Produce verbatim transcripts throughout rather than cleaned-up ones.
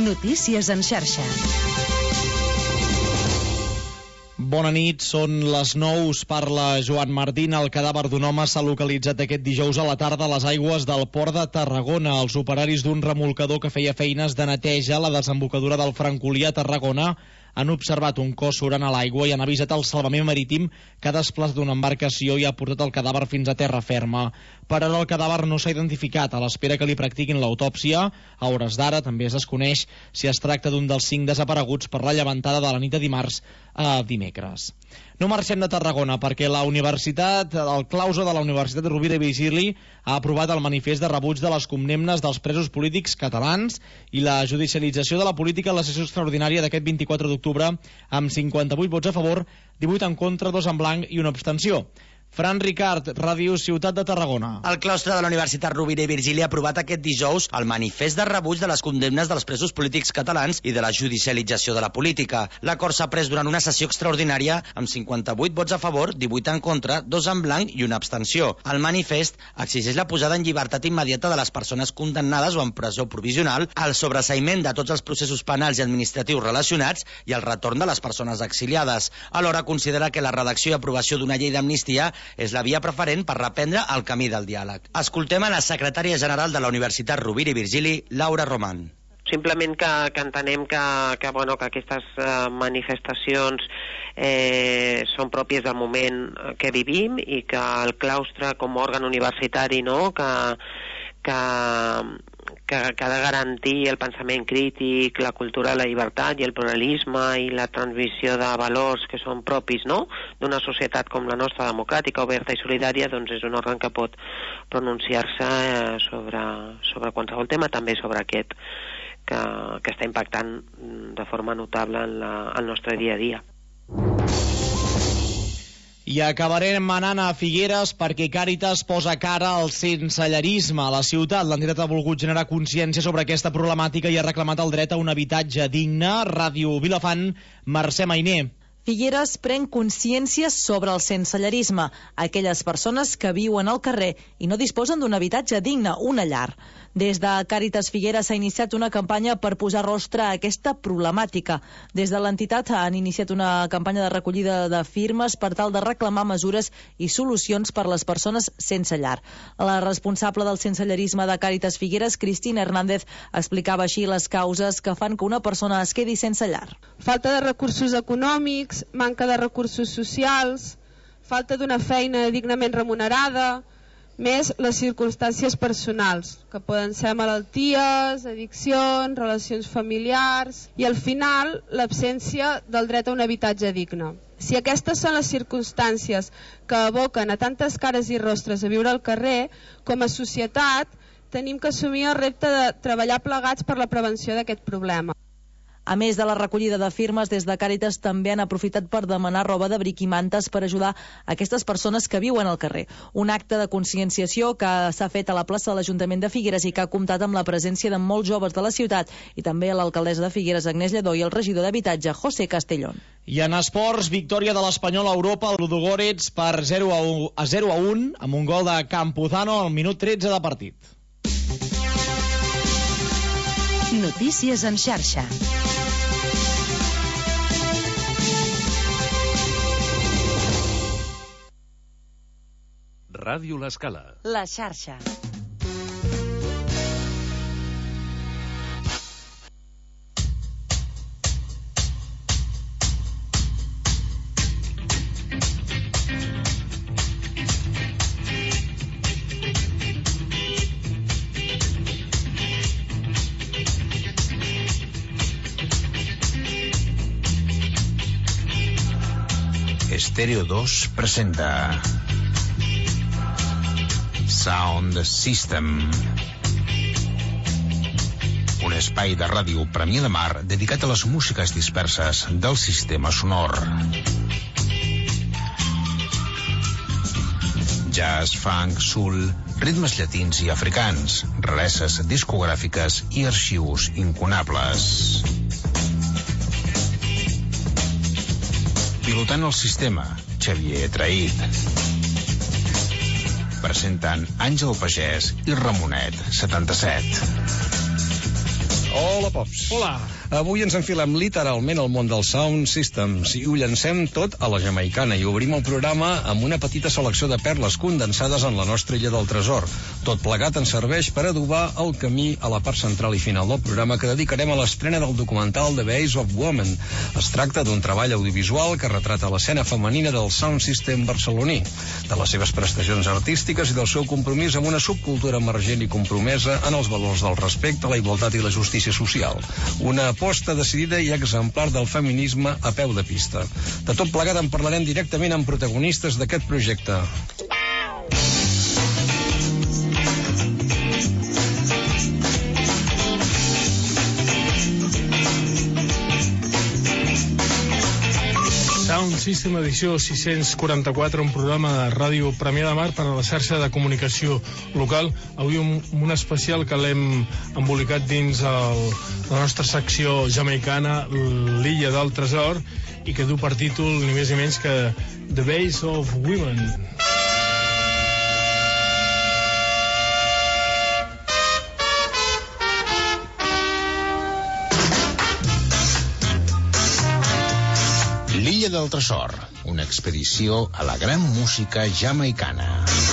Notícies en xarxa. Bona nit, són les nou, us parla Joan Martín. El cadàver d'un home s'ha localitzat aquest dijous a la tarda a les aigües del Port de Tarragona. Els operaris d'un remolcador que feia feines de neteja a la desembocadura del Francolí a Tarragona han observat un cos surant a l'aigua i han avisat el salvament marítim que ha desplaçat una embarcació i ha portat el cadàver fins a terra ferma. Per ara el cadàver no s'ha identificat, a l'espera que li practiquin l'autòpsia. A hores d'ara també es desconeix si es tracta d'un dels cinc desapareguts per la llevantada de la nit de dimarts a dimecres. No marxem de Tarragona perquè la universitat, el claustre de la Universitat Rovira i Virgili ha aprovat el manifest de rebuig de les condemnes dels presos polítics catalans i la judicialització de la política a la sessió extraordinària d'aquest vint-i-quatre d'octubre amb cinquanta-vuit vots a favor, divuit en contra, dos en blanc i una abstenció. Fran Ricard, Ràdio Ciutat de Tarragona. El claustre de la Universitat Rovira i Virgili ha aprovat aquest dijous el manifest de rebuig de les condemnes dels presos polítics catalans i de la judicialització de la política. L'acord s'ha pres durant una sessió extraordinària amb cinquanta-vuit vots a favor, divuit en contra, dos en blanc i una abstenció. El manifest exigeix la posada en llibertat immediata de les persones condemnades o en presó provisional, el sobreseïment de tots els processos penals i administratius relacionats i el retorn de les persones exiliades. Alhora considera que la redacció i aprovació d'una llei d'amnistia és la via preferent per reprendre el camí del diàleg. Escoltem a la secretària general de la Universitat Rovira i Virgili, Laura Roman. Simplement que, que entenem que, que, bueno, que aquestes uh, manifestacions eh, són pròpies del moment que vivim i que el claustre com a òrgan universitari, no?, que, que, que, que ha de garantir el pensament crític, la cultura de la llibertat i el pluralisme i la transmissió de valors que són propis, no?, d'una societat com la nostra, democràtica, oberta i solidària, doncs és un òrgan que pot pronunciar-se eh, sobre, sobre qualsevol tema, també sobre aquest, que, que està impactant de forma notable en la, el nostre dia a dia. I acabarem anant a Figueres perquè Càritas posa cara al sensellerisme a la ciutat. L'entitat ha volgut generar consciència sobre aquesta problemàtica i ha reclamat el dret a un habitatge digne. Ràdio Vilafant, Mercè Mainer. Figueres pren consciència sobre el sensellerisme, aquelles persones que viuen al carrer i no disposen d'un habitatge digne, una llar. Des de Càritas Figueres s'ha iniciat una campanya per posar rostre a aquesta problemàtica. Des de l'entitat han iniciat una campanya de recollida de firmes per tal de reclamar mesures i solucions per les persones sense llar. La responsable del sensellerisme de Càritas Figueres, Cristina Hernández, explicava així les causes que fan que una persona es quedi sense llar. Falta de recursos econòmics, manca de recursos socials, falta d'una feina dignament remunerada, més les circumstàncies personals, que poden ser malalties, addiccions, relacions familiars i al final l'absència del dret a un habitatge digne. Si aquestes són les circumstàncies que aboquen a tantes cares i rostres a viure al carrer, com a societat tenim que assumir el repte de treballar plegats per la prevenció d'aquest problema. A més de la recollida de firmes, des de Càritas també han aprofitat per demanar roba d'abric i mantes per ajudar aquestes persones que viuen al carrer. Un acte de conscienciació que s'ha fet a la plaça de l'Ajuntament de Figueres i que ha comptat amb la presència de molts joves de la ciutat i també l'alcaldessa de Figueres, Agnès Lledó, i el regidor d'Habitatge, José Castellón. I en esports, victòria de l'Espanyol a Europa, el Ludogorets per zero a un amb un gol de Campuzano al minut tretze de partit. Notícies en xarxa. Ràdio L'Escala. La xarxa. Estéreo dos presenta Sound System, un espai de ràdio Premià de Mar dedicat a les músiques disperses del sistema sonor. Jazz, funk, soul, ritmes llatins i africans, rarezes discogràfiques i arxius incunables. Pilotant el sistema, Xavier Traït. Presenten Àngel Pagès i Ramonet setanta-set. Hola, Pops. Hola. Avui ens enfilem literalment al món dels sound systems i ho llancem tot a la jamaicana i obrim el programa amb una petita selecció de perles condensades en la nostra illa del tresor. Tot plegat ens serveix per adobar el camí a la part central i final del programa que dedicarem a l'estrena del documental The Base of Woman. Es tracta d'un treball audiovisual que retrata l'escena femenina del sound system barceloní, de les seves prestacions artístiques i del seu compromís amb una subcultura emergent i compromesa en els valors del respecte, la igualtat i la justícia social. Una aposta decidida i exemplar del feminisme a peu de pista. De tot plegat en parlarem directament amb protagonistes d'aquest projecte. Sound System edició sis-cents quaranta-quatre, un programa de ràdio Premià de Mar per a la xarxa de comunicació local. Avui un, un especial que l'hem embolicat dins el, la nostra secció jamaicana, l'Illa del Tresor, i que du per títol ni més ni menys que The Base of Women. L'Illa del Tresor, una expedició a la gran música jamaicana.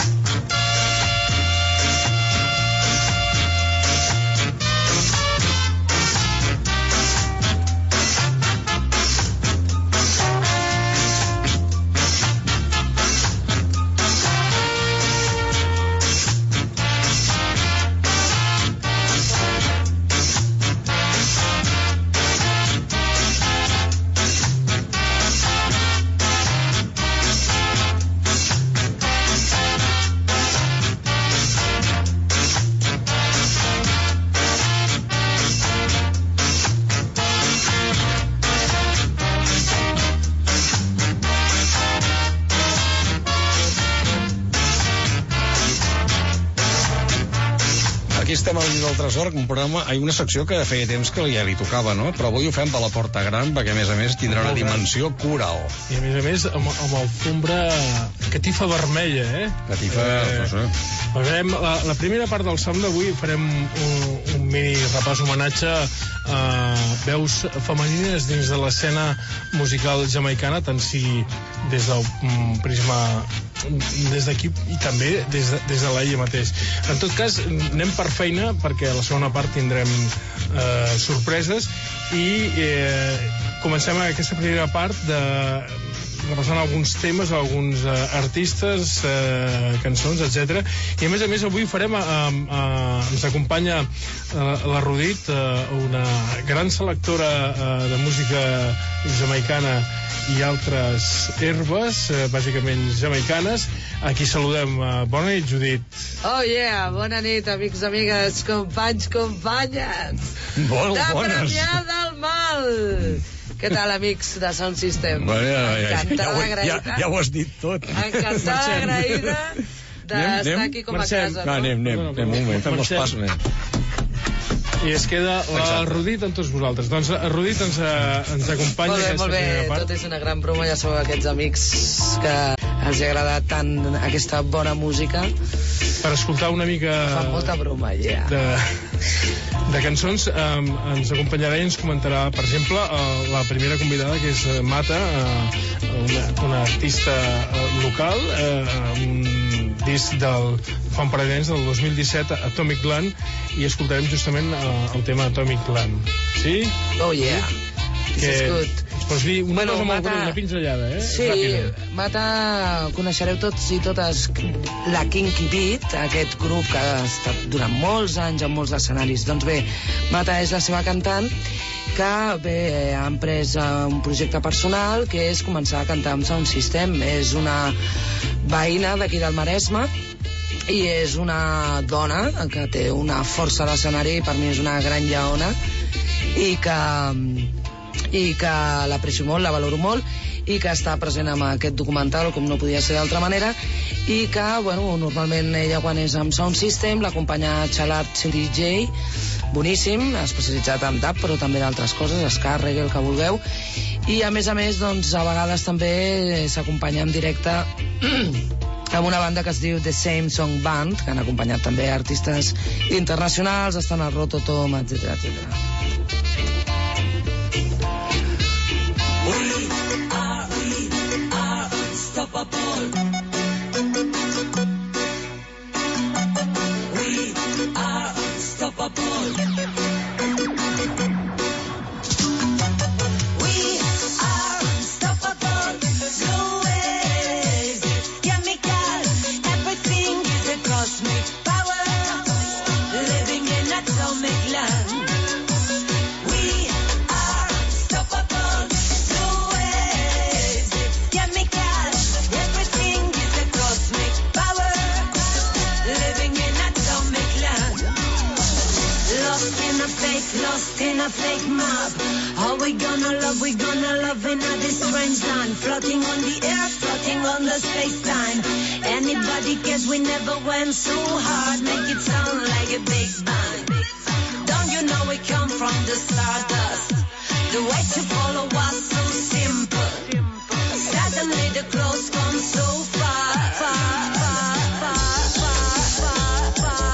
Aquí estem al Llibre del Tresor, un programa, hi ha una secció que feia temps que ja li tocava, no? Però avui ho fem per la Porta Gran, perquè a més a més tindrà una dimensió coral. I a més a més amb, amb alfombra catifa vermella, eh? Catifa, eh, no sé. Farem la, la primera part del Sound d'avui, farem un, un mini repàs homenatge a veus femenines dins de l'escena musical jamaicana, tant si des del um, prisma des d'aquí i també des de, des de l'Illa mateix. En tot cas, anem per feina perquè a la segona part tindrem eh, sorpreses i eh, comencem aquesta primera part de repassant alguns temes, alguns uh, artistes, uh, cançons, etcètera. I a més a més avui farem, uh, uh, ens acompanya uh, la Rudit, uh, una gran selectora uh, de música jamaicana i altres herbes, uh, bàsicament jamaicanes. Aquí saludem. Uh, bona nit, Judit. Oh yeah, bona nit, amics, amigues, companys, companyes. Molt de bones. Premià del Mal. Què tal, amics de Sound System? Bueno, ja, encantada, ja, ja, ja, ja ho has dit tot. Encantada, agraïda d'estar aquí com a casa. No, anem, anem, anem, un moment, fem els passos, anem. I es queda la Exacte. Rudit amb tots vosaltres. Doncs la Rudit ens, ens acompanya. Molt bé, molt bé, tot és una gran broma, ja sabeu aquests amics que els ha agradat tant aquesta bona música. Per escoltar una mica... Fa molta broma, ja. Yeah. De, de cançons, um, ens acompanyarà i ens comentarà, per exemple, uh, la primera convidada, que és uh, Mata, uh, una, una artista uh, local, uh, un disc del fa un parell d'anys, del dos mil disset, Atomic Land, i escoltarem justament uh, el tema Atomic Land. Sí? Oh, yeah. Que ens pots dir una bueno, cosa molt Mata... una pinzellada, eh? Sí, Ràpida. Mata, coneixereu tots i totes la Kinky Beat, aquest grup que ha estat durant molts anys en molts escenaris. Doncs bé, Mata és la seva cantant, que bé, ha emprès un projecte personal que és començar a cantar amb Sound System. És una veïna d'aquí del Maresme i és una dona que té una força d'escenari, per mi és una gran lleona, i que i que l'aprecio molt, la valoro molt, i que està present en aquest documental com no podia ser d'altra manera, i que, bueno, normalment ella quan és amb Sound System l'acompanya Xalart, D J, boníssim, especialitzat en tap, però també d'altres coses, ska, reggae, el que vulgueu, i a més a més, doncs, a vegades també s'acompanya en directe amb una banda que es diu The Same Song Band, que han acompanyat també artistes internacionals, estan al Rototom, etcètera, etcètera. a fake mob. How we gonna love, we gonna love in a this strange land. Floating on the air, floating on the space-time. Anybody guess we never went so hard? Make it sound like a big bang. Don't you know we come from the stardust? The way to follow was so simple. Suddenly the clothes come so far, far, far, far, far, far, far,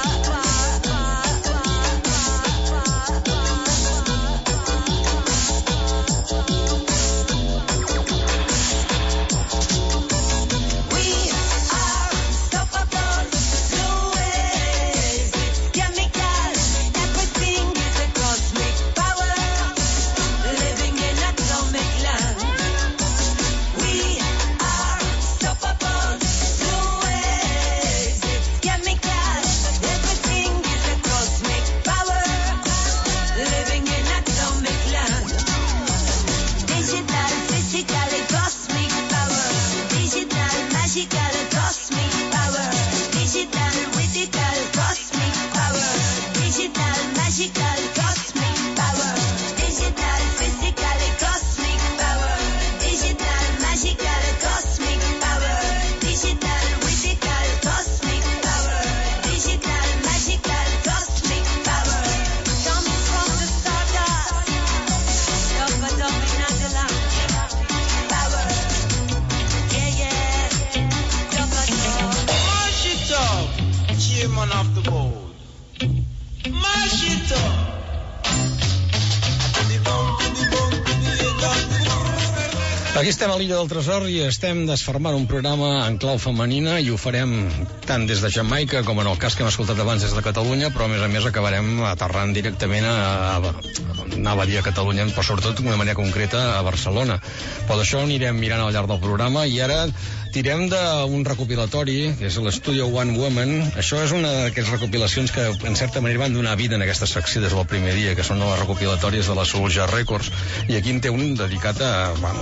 Aquí estem a l'Illa del Tresor i estem desfermant un programa en clau femenina i ho farem tant des de Jamaica com en el cas que hem escoltat abans des de Catalunya, però a més a més acabarem aterrant directament a, a, anava a dir a Catalunya, però sobretot d'una manera concreta a Barcelona. Però d'això anirem mirant al llarg del programa i ara tirem d'un recopilatori, que és l'Studio One Woman. Això és una d'aquestes recopilacions que en certa manera van donar vida en aquesta secció des del primer dia, que són les recopilatoris de la Soulja Records, i aquí en té un dedicat a, bueno,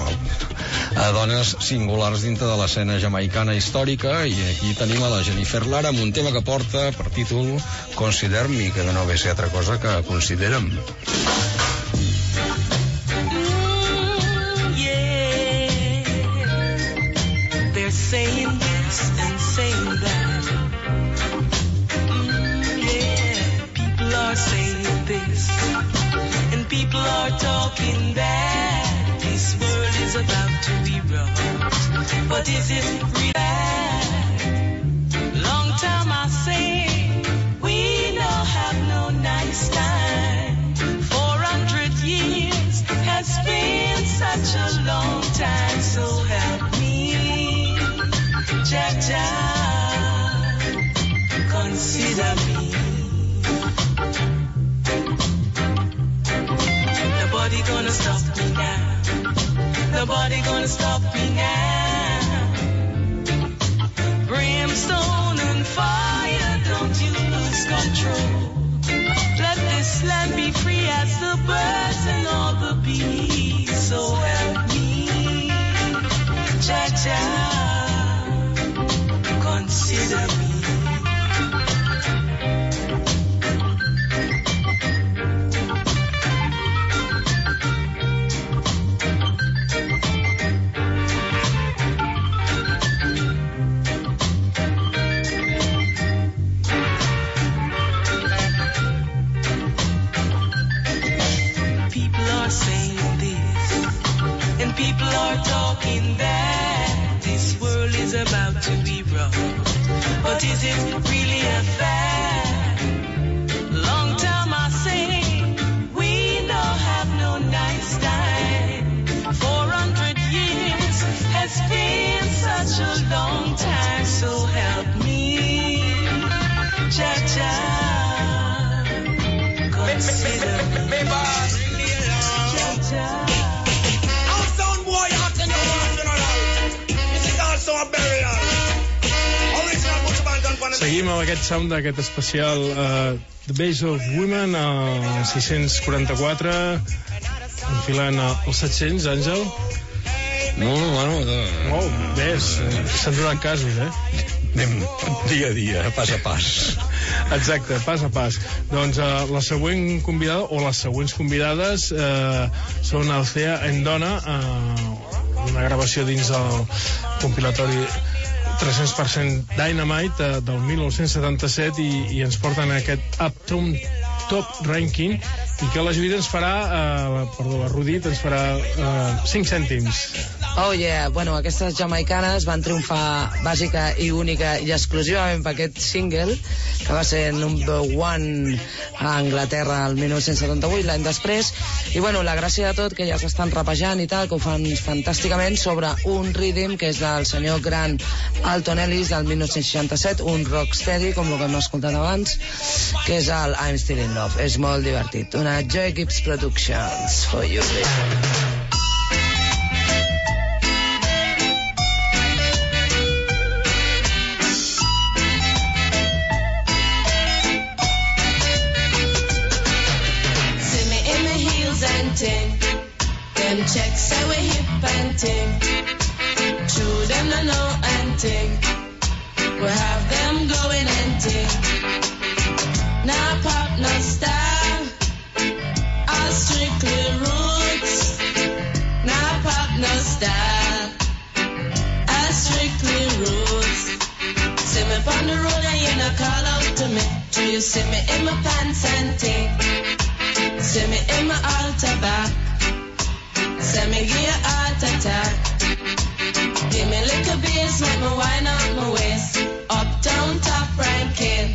a dones singulars dintre de l'escena jamaicana històrica, i aquí tenim a la Jennifer Lara amb un tema que porta per títol Consider Me, que no ve a ser altra cosa que Considera'm. Saying this and saying that. Mm, yeah, people are saying this and people are talking that. This world is about to be rocked, but is it real bad? Long time I say we don't have no nice time. Four hundred years has been such a long time, so help me. Jaja, consider me. Nobody gonna stop me now. Nobody gonna stop me now. Brimstone and fire, don't you lose control. Let this land be free as the birds and all the bees. So help me, Jaja. Consider me. People are saying this, and people are talking that. This world is about to be rough, but is it really a fact? Long time I say we don't have no nice time. Four hundred years has been such a long time, so help me, Jaja, consider me, Jaja. Seguim amb aquest sound d'aquest especial uh, The Base of Women a sis-cents quaranta-quatre, enfilant els set-cents, Àngel. No, bueno... De... Oh, ves, s'han donat casos, eh? Anem dia a dia, pas a pas. Exacte, pas a pas. Doncs uh, la següent convidada, o les següents convidades, uh, són Althea Endona, uh, una gravació dins el compilatori tres-cents per cent Dynamite uh, del mil nou-cents setanta-set i, i ens porten aquest Uptown Top Ranking i que la Judit ens farà, uh, perdó, la Rudit ens farà uh, cinc cèntims. Oh yeah, bueno, aquestes jamaicanes van triomfar bàsica i única i exclusivament per aquest single, que va ser number one a Anglaterra el mil nou-cents setanta-vuit, l'any després, i bueno, la gràcia de tot que ja s'estan rapejant i tal, que ho fan fantàsticament sobre un rhythm que és del senyor gran Alton Ellis del mil nou-cents seixanta-set, un rocksteady, com el que hem escoltat abans, que és el I'm Still in Love. És molt divertit. Una Joy Gibbs Productions for you, baby. Them checks say we hip and ting. True, them no know and ting. We have them going and ting. Nah pop, no style. All strictly roots. Nah pop, no style. All strictly roots. See me on the road and you no call out to me. Do you see me in my pants and ting? See me in my altar back. Send me give you a heart attack. Give me a little bass, make me wind up my waist. Uptown top ranking.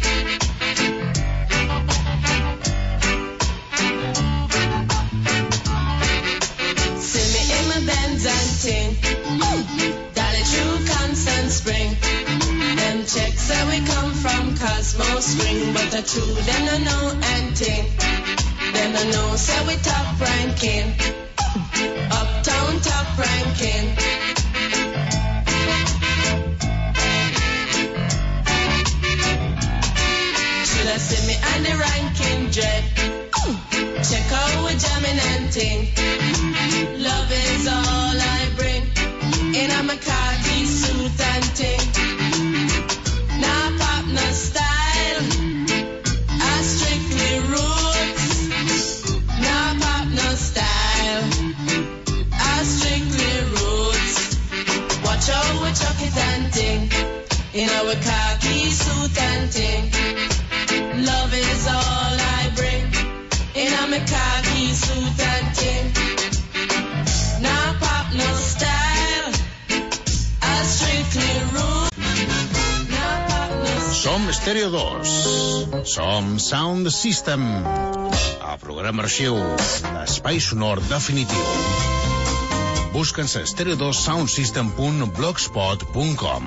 See me in my Benz and ting. Dolly through Constant Spring. Them checks say we come from Cosmo Spring, but the true them no know and ting. Them no know say we top ranking. Uptown top ranking. Should I see me on the ranking dread? Check out we jamming and ting. Love is all I bring. In a my khaki suit and ting. Nah pop, no style. I strictly roots. Nah pop, no style. Strictly roots. Watch out, we chuck it and ting. In our khaki suit and ting. Love is all I bring. In our khaki suit and ting. Nah pop, no style. A strictly roots. Nah pop, no style. Som Stereo dos. Som Sound System. A programa arxiu. L'espai sonor definitiu. Busca'ns a stereo dos sound system punt blogspot punt com.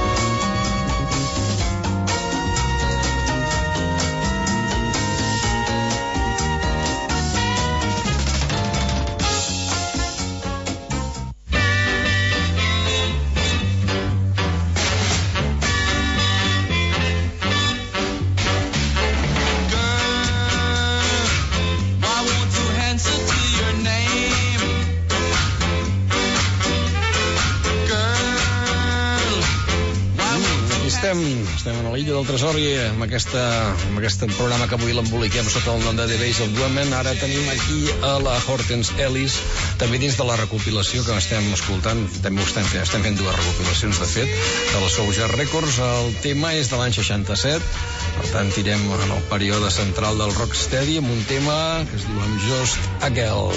Estem a l'illa del tresor i amb, aquesta, amb aquest programa que avui l'emboliquem sota el nom de The Base of Women. Ara tenim aquí a la Hortense Ellis, també dins de la recopilació que estem escoltant. També ho estem fent, estem fent dues recopilacions, de fet, de la Soulja Records. El tema és de l'any seixanta-set, per tant tirem en el període central del rocksteady amb un tema que es diu I'm Just a Girl.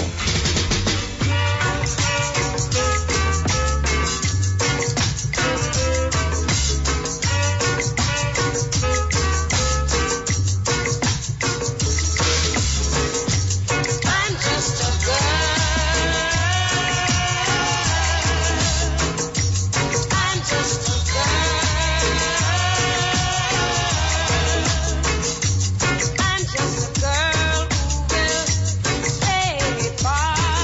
Bye.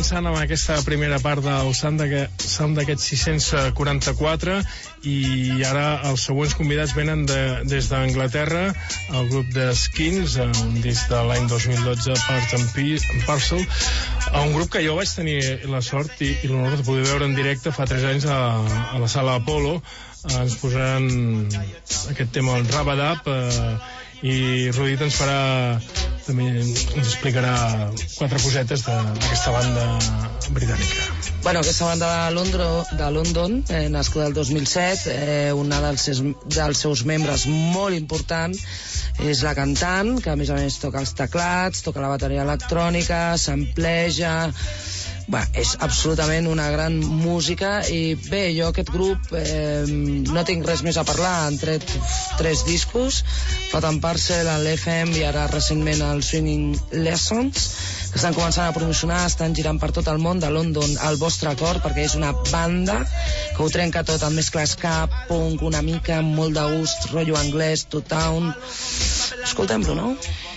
començant amb aquesta primera part del Sound d'aquest sis-cents quaranta-quatre, i ara els següents convidats venen de, des d'Anglaterra, el grup de Skins, un disc de l'any dos mil dotze, Part and Parcel, un grup que jo vaig tenir la sort i, i l'honor de poder veure en directe fa tres anys a, a la sala Apollo. Ens posaran aquest tema, el Rabadab, eh, i Rudit ens farà, també ens explicarà quatre cosetes d'aquesta banda britànica. Bueno, aquesta banda de London, de London eh, nascuda el dos mil set, eh, una dels seus, dels seus membres molt important és la cantant, que a més a més toca els teclats, toca la bateria electrònica, sampleja. Bé, és absolutament una gran música. I bé, jo aquest grup eh, no tinc res més a parlar. Han tret tres discos, Part and Parcel, l'F M i ara recentment el Swinging Lessons, que estan començant a promocionar, estan girant per tot el món de London al vostre cor, perquè és una banda que ho trenca tot, amb mescla ska, punk, una mica, molt de gust, rotllo anglès, two-town. Escoltem-lo, no?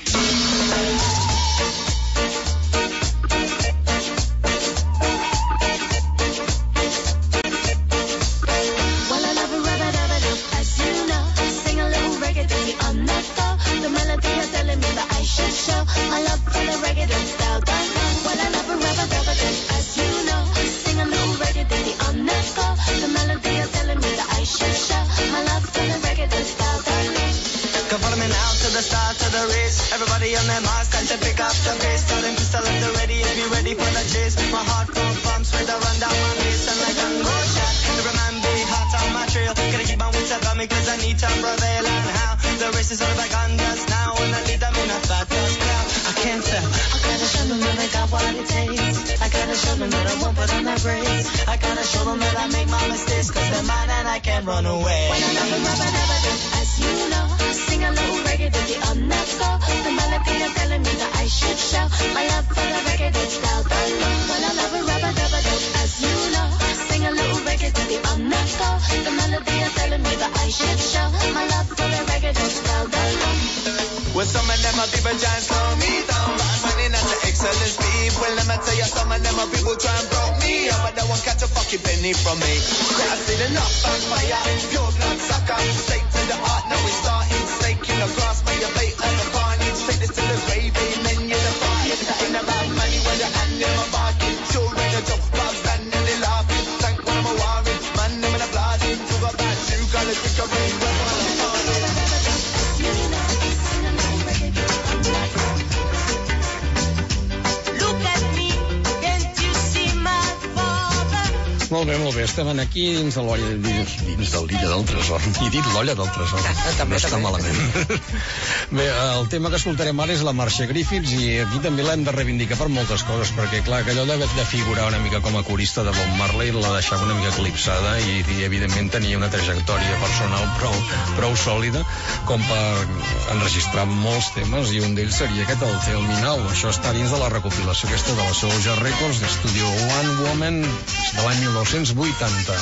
Everybody on their marks, time to pick up the pace. Tell them pistol at the ready if you ready for the chase. My heart full pumps with a run down my face. And like a go shot, every man be hot on my trail. Gotta keep my wits about me cause I need to prevail. And how the race is all about guns now. And I lead them in a fat dust cloud. I can't tell. I gotta show them that I got what it takes. I gotta show them that I won't put on the brakes. I gotta show them that I make my mistakes cause they're mine and I can't run away. When I love a rubber, never do, as you know. Sing a little reggae to the underscore. The melody is telling me that I should show my love for the reggae that's down the low. When I love a rubber, never do, as you know. Sing a little reggae to the underscore. The melody is telling me that I should show my love for the reggae that's down the low. Well, some of them are people try and slow me down. I'm running at the excellent speed. Well, let me tell you, some of them are people try and broke me up, but they won't catch a fucking penny from me. I've seen enough backfire, pure blood sucker. Straight to the heart, now we're starting. Snake in the grass, by your bait and the carnage. Take this to the grave, amen, you're the party. That ain't about money when your hand in my pocket. Sure in the job, but I'm standing there laughing. Thank when I'm a warring, man, I'm in a blooding. Talk about you, gotta think of me, we're on the party. Molt bé, molt bé. Estem aquí dins de l'olla, dins, dins de l'illa del tresor. I dit l'olla del tresor. No està malament. Bé, el tema que escoltarem ara és la Marcia Griffiths, i aquí també l'hem de reivindicar per moltes coses, perquè, clar, que allò de, de figurar una mica com a corista de Bob Marley la deixava una mica eclipsada i, i evidentment tenia una trajectòria personal prou, prou sòlida com per enregistrar molts temes, i un d'ells seria aquest, el Tell Me Now. Això està dins de la recopilació aquesta de la Soulja Records d'Estudio One Woman de l'any mil nou-cents vuitanta.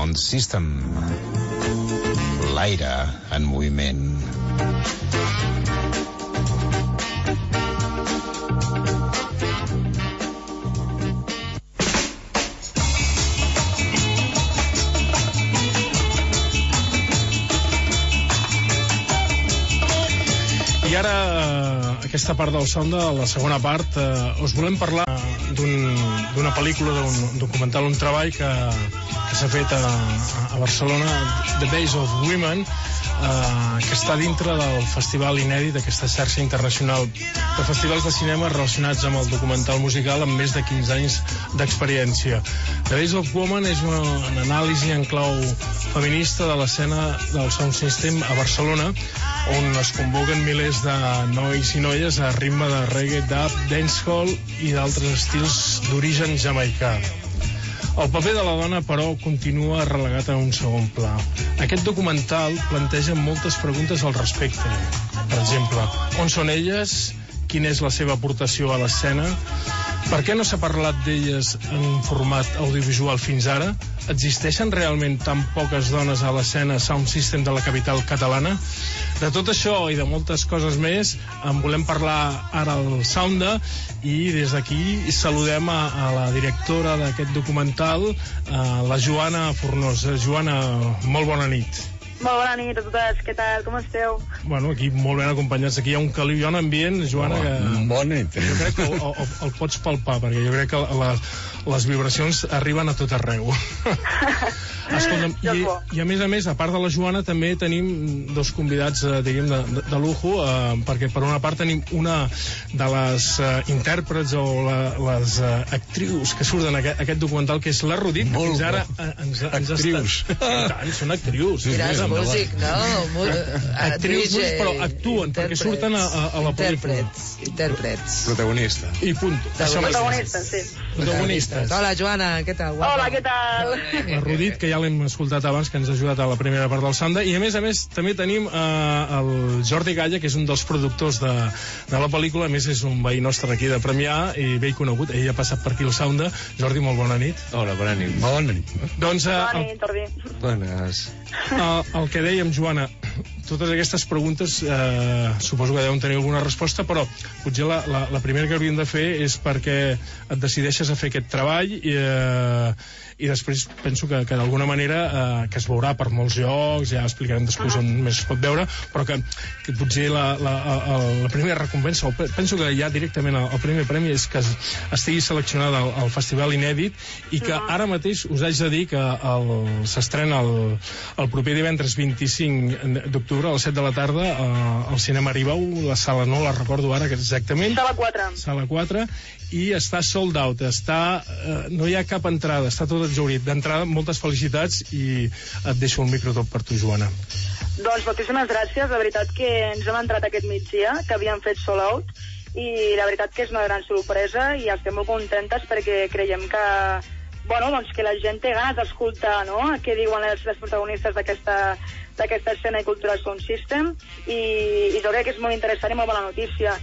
Sound System. L'aire en moviment. I ara, eh, aquesta part del Sound, la segona part, eh, us volem parlar d'una un, pel·lícula, d'un documental, un treball que, que s'ha fet a, a Barcelona, The Base of Women, eh, que està dintre del festival inèdit d'aquesta xarxa internacional de festivals de cinema relacionats amb el documental musical amb més de quinze anys d'experiència. The Base of Women és una, una anàlisi en clau feminista de l'escena del Sound System a Barcelona, on es convoquen milers de nois i noies a ritme de reggae, dub, dancehall i d'altres estils d'origen jamaicà. El paper de la dona, però, continua relegat a un segon pla. Aquest documental planteja moltes preguntes al respecte. Per exemple, on són elles? Quina és la seva aportació a l'escena? Per què no s'ha parlat d'elles en format audiovisual fins ara? Existeixen realment tan poques dones a l'escena Sound System de la capital catalana? De tot això i de moltes coses més en volem parlar ara al Sounda, i des d'aquí saludem a, a la directora d'aquest documental, a la Joana Fornós. Joana, molt bona nit. Molt bona nit a totes, què tal, com esteu? Bueno, aquí molt ben acompanyats, aquí hi ha un caliu, hi ha un ambient, Joana, que... Bona nit. Jo crec que el, el, el pots palpar, perquè jo crec que les, les vibracions arriben a tot arreu. Escolta'm, i, i a més a més, a part de la Joana, també tenim dos convidats, eh, diguem, de, de, de lujo, eh, perquè per una part tenim una de les eh, intèrprets o la, les eh, actrius que surten en aquest, aquest documental, que és la Rodit, que fins ara eh, ens, ens actrius. Està... Tant, són actrius. Mira, és músic, no? Actrius, músics, però actuen, perquè surten a, a, a la pel·lícula. Intèrprets, intèrprets. Protagonista. I punt. Protagonistes, sí. Protagonistes. Hola, Joana, què tal? Guapa. Hola, què tal? La Rodit, que ja l'hem escoltat abans, que ens ha ajudat a la primera part del Sounda, i a més a més també tenim eh, el Jordi Galla, que és un dels productors de, de la pel·lícula. A més és un veí nostre aquí de Premià i bé conegut, ell ha passat per aquí al Sounda. Jordi, molt bona nit. Hola, bona nit. Bona nit. Doncs, eh, bona nit, Jordi. Bones. El, el que dèiem, Joana, totes aquestes preguntes eh, suposo que deuen tenir alguna resposta, però potser la, la, la primera que hauríem de fer és perquè et decideixes a fer aquest treball i, eh, i després penso que, que d'alguna manera eh, que es veurà per molts llocs, ja explicarem després on més es pot veure, però que, que potser la, la, la, la primera recompensa, o penso que ja directament el, el primer premi és que es, estigui seleccionada al, al Festival Inèdit, i que ara mateix us haig de dir que s'estrena el, el proper divendres vint-i-cinc d'octubre a les set de la tarda eh, al Cinema Aribau, la sala no la recordo ara exactament. Sala quatre. Sala quatre, i està sold out, està, eh, no hi ha cap entrada, està tot exhaurit. D'entrada, moltes felicitats, i et deixo el micro tot per tu, Joana. Doncs moltíssimes gràcies, la veritat que ens hem entrat aquest migdia, que havíem fet sold out, i la veritat que és una gran sorpresa i estem molt contentes perquè creiem que, bueno, doncs que la gent té ganes d'escoltar, no?, què diuen les, les protagonistes d'aquesta d'aquesta escena i cultura Sound System, i, i jo crec que és molt interessant i molt bona notícia.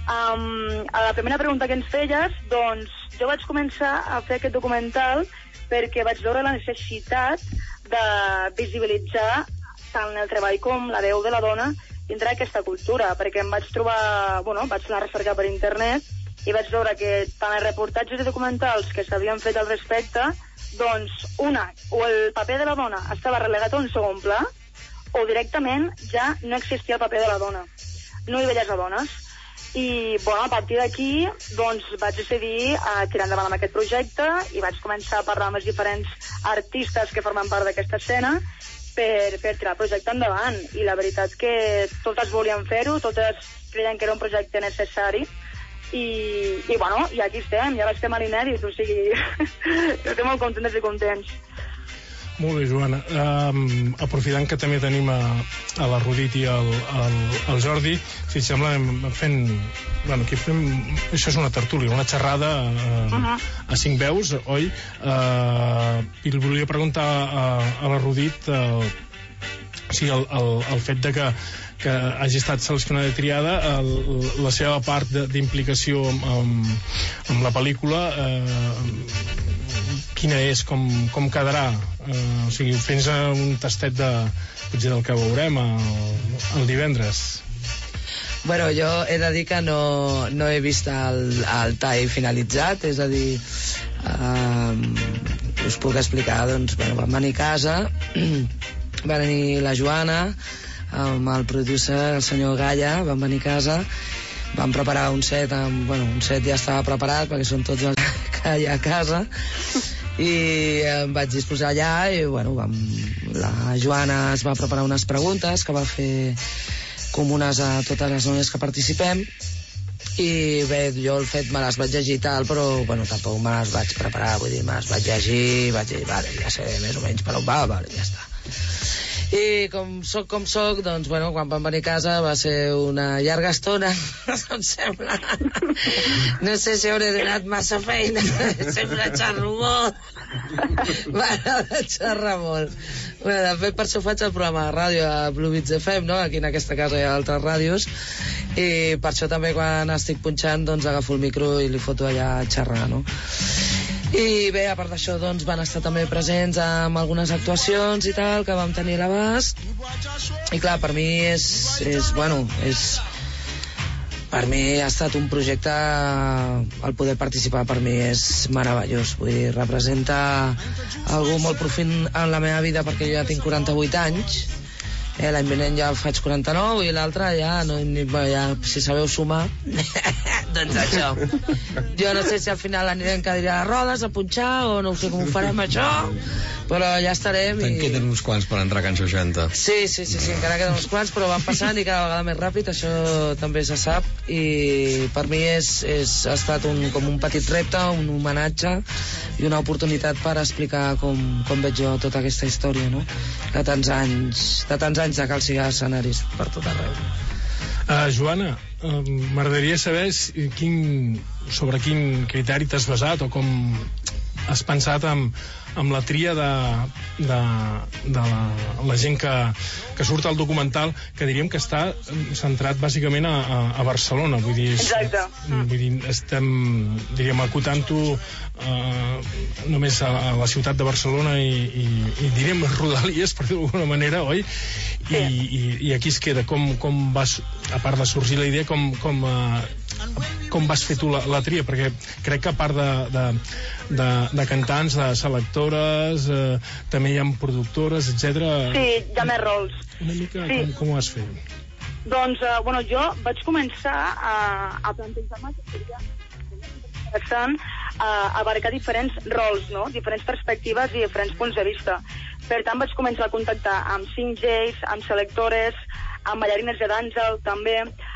Um, a la primera pregunta que ens feies, doncs jo vaig començar a fer aquest documental perquè vaig veure la necessitat de visibilitzar tant el treball com la veu de la dona dintre d'aquesta cultura, perquè em vaig trobar, bueno, vaig anar a recercar per internet i vaig veure que tant els reportatges i documentals que s'havien fet al respecte, doncs una, o el paper de la dona estava relegat a un segon pla, o directament ja no existia el paper de la dona. No hi veies a dones. I, bueno, a partir d'aquí, doncs, vaig decidir a tirar endavant amb aquest projecte i vaig començar a parlar amb els diferents artistes que formen part d'aquesta escena per, per tirar el projecte endavant. I la veritat que totes volien fer-ho, totes creien que era un projecte necessari, i, i bueno, i aquí estem, ja estem a l'inèdit, o sigui, estem molt contents i contents. Molt bé, Joana. Um, aprofitant que també tenim a, a la Rodit i al, al, al Jordi, si et sembla, fent... Bueno, aquí fem... Això és una tertúlia, una xerrada uh, uh-huh. a cinc veus, oi? Uh, I li volia preguntar a, a la Rodit uh, si el, el, el fet de que que hagi estat seleccionada i triada, el, la seva part d'implicació amb, amb, amb la pel·lícula, eh, quina és, com, com quedarà? Uh, o sigui, fes un tastet de, potser del que veurem el, el divendres. Bueno, jo he de dir que no, no he vist el, el tall finalitzat, és a dir, uh, us puc explicar, doncs, bueno, vam venir a casa, va venir la Joana, amb el producer, el senyor Galla, vam venir a casa, vam preparar un set, amb, bueno, un set ja estava preparat, perquè són tots els que hi ha a casa, i em vaig disposar allà, i bueno, vam, la Joana es va preparar unes preguntes que va fer comunes a totes les noies que participem, i bé, jo el fet me les vaig llegir i tal, però bueno, tampoc me les vaig preparar, vull dir, me les vaig llegir, vaig dir, vale, ja sé més o menys per on va, vale, ja està. I com soc com soc, doncs, bueno, quan vam venir a casa va ser una llarga estona, em sembla. No sé si hauré donat massa feina, sempre xerro molt. M'agrada xerrar molt. Bueno, de fet, per això faig el programa de ràdio a Blue Beats F M, no? Aquí en aquesta casa hi ha altres ràdios, i per això també quan estic punxant, doncs agafo el micro i li foto allà a xerrar, no? I bé, a part d'això, doncs, van estar també presents amb algunes actuacions i tal, que vam tenir a l'abast. I clar, per mi és, és bueno, és... Per mi ha estat un projecte, el poder participar per mi és meravellós. Vull dir, representa algú molt profund en la meva vida, perquè jo ja tinc quaranta-vuit anys, eh, l'any vinent ja faig quaranta-nou, i l'altre ja, no, ni, ja, si sabeu sumar, doncs això. Jo no sé si al final anirem cadira de rodes a punxar, o no sé com ho farem això, però ja estarem. Te'n i... queden uns quants per entrar a Can seixanta. Sí, sí, sí, sí, encara queden uns quants, però van passant i cada vegada més ràpid, això també se sap, i per mi és, és, ha estat un, com un petit repte, un homenatge i una oportunitat per explicar com, com veig jo tota aquesta història, no? De tants anys, de tants anys de calcigar escenaris per tot arreu. Uh, Joana, uh, m'agradaria saber si, quin, sobre quin criteri t'has basat o com has pensat amb, amb la tria de, de, de la, la gent que, que surt al documental, que diríem que està centrat bàsicament a, a, a Barcelona. Vull dir, és, Exacte. Vull dir, estem, diríem, acotant-ho uh, només a, a la ciutat de Barcelona i, i, i diríem rodalies, per dir-ho d'alguna manera, oi? I, sí. i, i aquí es queda. Com, com vas, a part de sorgir la idea, com, com, uh, com vas fer tu la, la tria? Perquè crec que a part de, de, de, de cantants, de selectores, eh, també hi ha productores, etcètera. Sí, hi ha més rols. Una mica, sí. com, com ho has fet? Doncs, eh, bueno, jo vaig començar a, a plantejar-me que seria interessant a abarcar diferents rols, no? Diferents perspectives i diferents punts de vista. Per tant, vaig començar a contactar amb cinc Js, amb selectores, amb ballarines de dansa, també,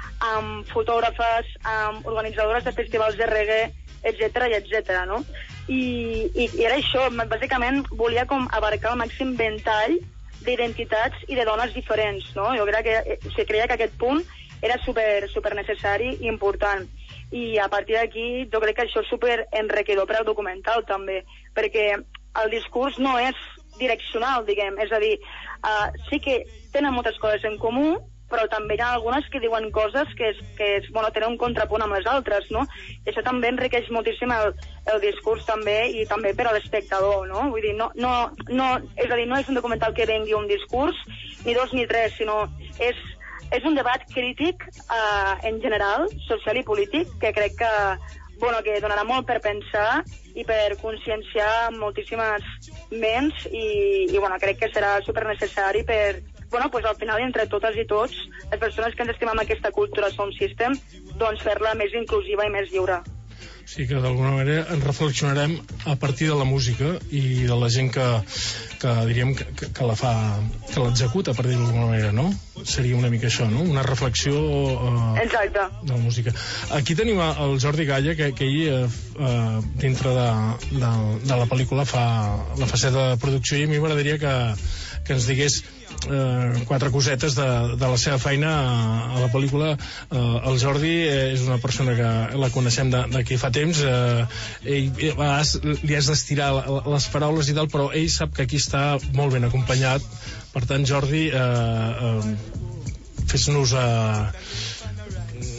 amb fotògrafes, amb organitzadores de festivals de reggae, etcètera i etcètera, no? I, i, i era això, bàsicament volia com abarcar el màxim ventall d'identitats i de dones diferents, no? Jo crec que, o sigui, creia que aquest punt era super, super necessari i important. I a partir d'aquí jo crec que això és super enriquidor per al documental també, perquè el discurs no és direccional, diguem, és a dir, uh, sí que tenen moltes coses en comú, però també hi ha algunes que diuen coses que, és, que és, bueno, tenen un contrapunt amb les altres, no? I això també enriqueix moltíssim el, el discurs també, i també per a l'espectador, no? Vull dir, no, no, no, és a dir, no és un documental que vengui un discurs, ni dos ni tres, sinó és, és un debat crític eh, en general, social i polític, que crec que, bueno, que donarà molt per pensar i per conscienciar moltíssimes ments, i, i bueno, crec que serà supernecessari per, bueno, pues al final, entre totes i tots, les persones que ens estimem aquesta cultura Sound System, doncs fer-la més inclusiva i més lliure. O sigui que d'alguna manera ens reflexionarem a partir de la música i de la gent que, que diríem que, que la fa, que l'executa, per dir-ho d'alguna manera, no? Seria una mica això, no? Una reflexió uh, Exacte. De la música. Aquí tenim el Jordi Galla, que, que ell, uh, dintre de, de, de la pel·lícula, fa la faceta de producció, i a mi m'agradaria que, que ens digués Eh, quatre cosetes de, de la seva feina a, a la pel·lícula. Eh, el Jordi és una persona que la coneixem d'aquí fa temps, eh, ell, a vegades li has d'estirar les paraules i tal, però ell sap que aquí està molt ben acompanyat. Per tant, Jordi, eh, eh, fes-nos eh,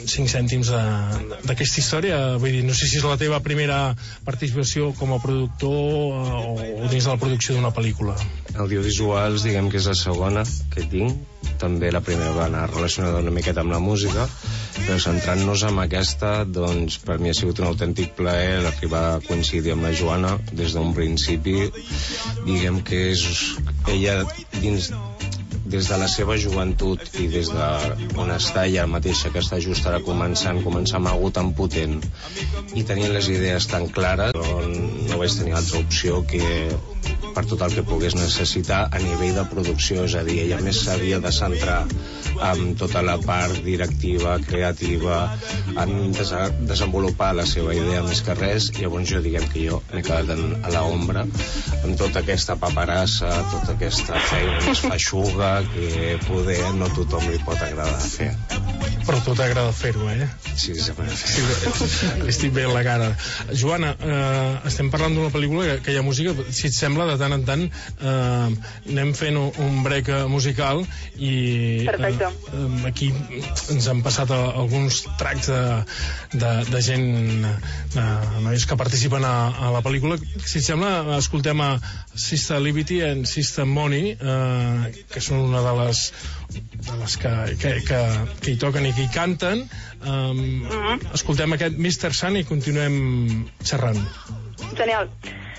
cinc cèntims d'aquesta història. Vull dir, no sé si és la teva primera participació com a productor o dins de la producció d'una pel·lícula. Audiovisuals, diguem que és la segona que tinc. També la primera va anar relacionada una miqueta amb la música, però centrant-nos en aquesta, doncs per mi ha sigut un autèntic plaer arribar a coincidir amb la Joana des d'un principi. Diguem que és ella dins des de la seva joventut i des d'on està ella mateixa, que està just ara començant, començar amb algú tan potent i tenint les idees tan clares, però no vaig tenir altra opció que per tot el que pogués necessitar a nivell de producció, és a dir, ella més s'havia de centrar en tota la part directiva, creativa, en des desenvolupar la seva idea més que res. Llavors jo diguem que jo m'he quedat en, a l'ombra amb tota aquesta paperassa, tota aquesta feina més feixuga que poder no tothom li pot agradar fer. Però a tu t'agrada fer-ho, eh? Sí, sempre fer. Sí, estic bé en la cara. Joana, eh, estem parlant d'una pel·lícula que, que hi ha música, si et sembla, de tant en tant eh, anem fent un, un break musical i Perfecte. eh, aquí ens han passat a, alguns tracks de, de, de gent, de nois que participen a, a la pel·lícula. Si et sembla, escoltem a Sister Liberty and Sister Money, eh, que són una de les, de les que, que, que, que hi toquen i que hi canten. Um, mm-hmm. Escoltem aquest mister Sun i continuem xerrant. Genial.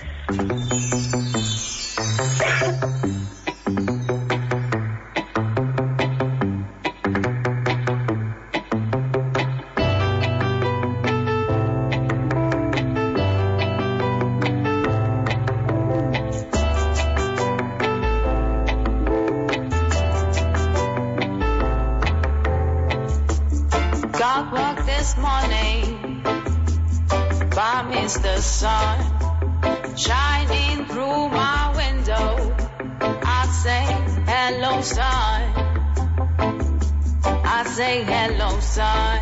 Got work this morning by Mister Sun shining through my window. I say hello, sun. I say hello, sun.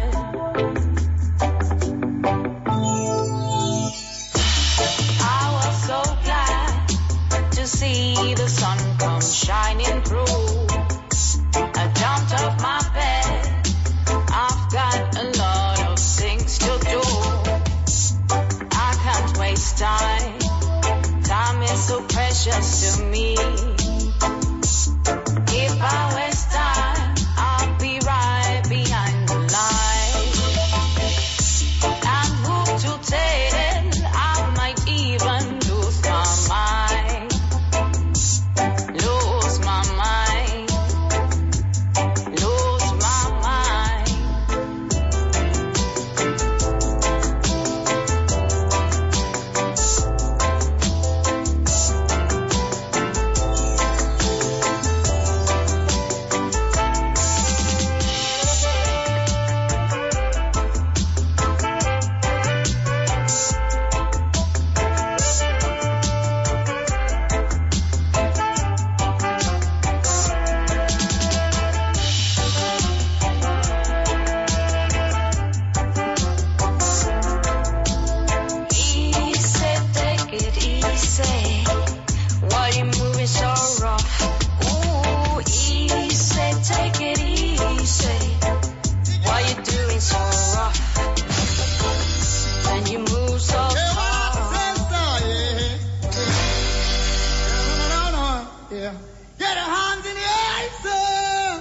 I was so glad to see the sun come shining through. I jumped off my bed. I've got a lot of things to do. I can't waste time. Time is so precious to me. If I waste time, I'll be right behind the line. And who to tell, I might even lose my mind. Lose my mind. Lose my mind. Easy, take it easy. Why you moving so rough? Ooh, easy, take it easy. Why you doing so rough? And you move so fast. Get your hands in the air, sir.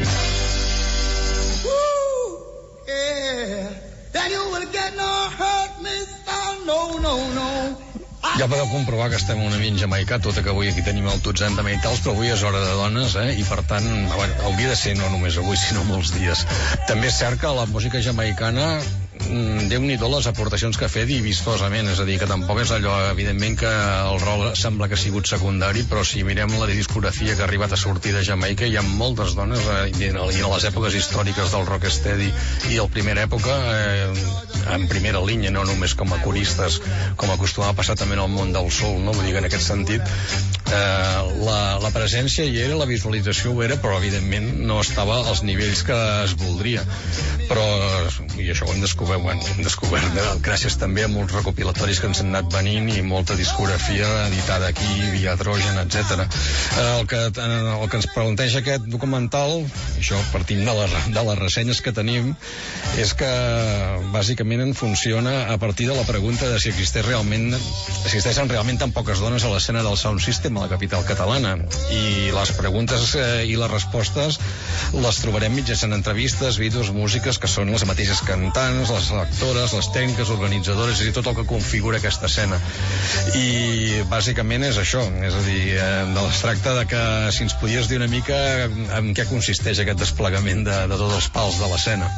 Woo, yeah. Then you will get no hurt, mister. No, no, no. Ja podeu comprovar que estem un ambient jamaicà, tot i que avui aquí tenim el Tots and the Maytals, però avui és hora de dones, eh? I per tant, bueno, hauria de ser no només avui, sinó molts dies. També és cert que la música jamaicana, déu-n'hi-do les aportacions que ha fet i vistosament, és a dir, que tampoc és allò, evidentment que el rol sembla que ha sigut secundari, però si mirem la discografia que ha arribat a sortir de Jamaica, hi ha moltes dones, eh, i en les èpoques històriques del rocksteady i el primera època, eh, en primera línia, no només com a coristes, com acostuma a passar també en el món del soul, no? Vull dir que en aquest sentit Eh, la, la presència hi era, la visualització ho era, però evidentment no estava als nivells que es voldria. Però, i això ho hem descobert, bueno, ho hem descobert eh, gràcies també a molts recopilatoris que ens han anat venint i molta discografia editada aquí, via Trojan, etcètera. Eh, el, que, eh, el que ens planteja aquest documental, això partint de, la, de les ressenyes que tenim, és que bàsicament en funciona a partir de la pregunta de si existeix realment, existeixen realment tan poques dones a l'escena del sound system a la capital catalana, i les preguntes eh, i les respostes les trobarem mitjançant entrevistes, vídeos, músiques, que són les mateixes cantants, les actores, les tècniques, organitzadores, i tot el que configura aquesta escena. I bàsicament és això, és a dir, eh, es tracta de que si ens podies dir una mica en què consisteix aquest desplegament de, de tots els pals de l'escena.